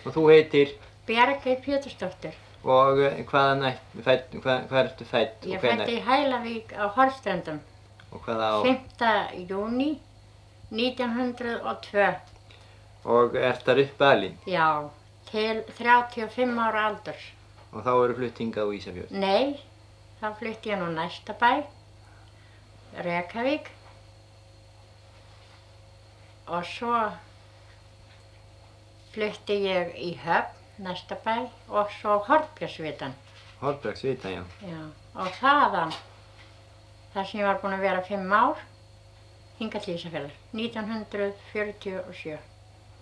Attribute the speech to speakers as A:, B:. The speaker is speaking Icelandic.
A: Og þú heitir?
B: Bjargey Pétursdóttir.
A: Og hvaðan hvað ertu fædd?
B: Ég fædd í Hælavík á Hornströndum.
A: Og hvaða ár?
B: 5. júní 1902.
A: Og ert þar uppalin?
B: Já, til 35 ára aldurs.
A: Og þá eru flutt hingað á Ísafjörð?
B: Nei, þá flutti ég nú næsta bæ, Reykjavík. Og svo flutti ég í Höfn, næsta bæ, og svo Hornbjargsvitann.
A: Hornbjargsvitann, já.
B: Já, og þaðan, þar sem ég var búin að vera 5 ár, hingað til Ísafjarðar, 1947.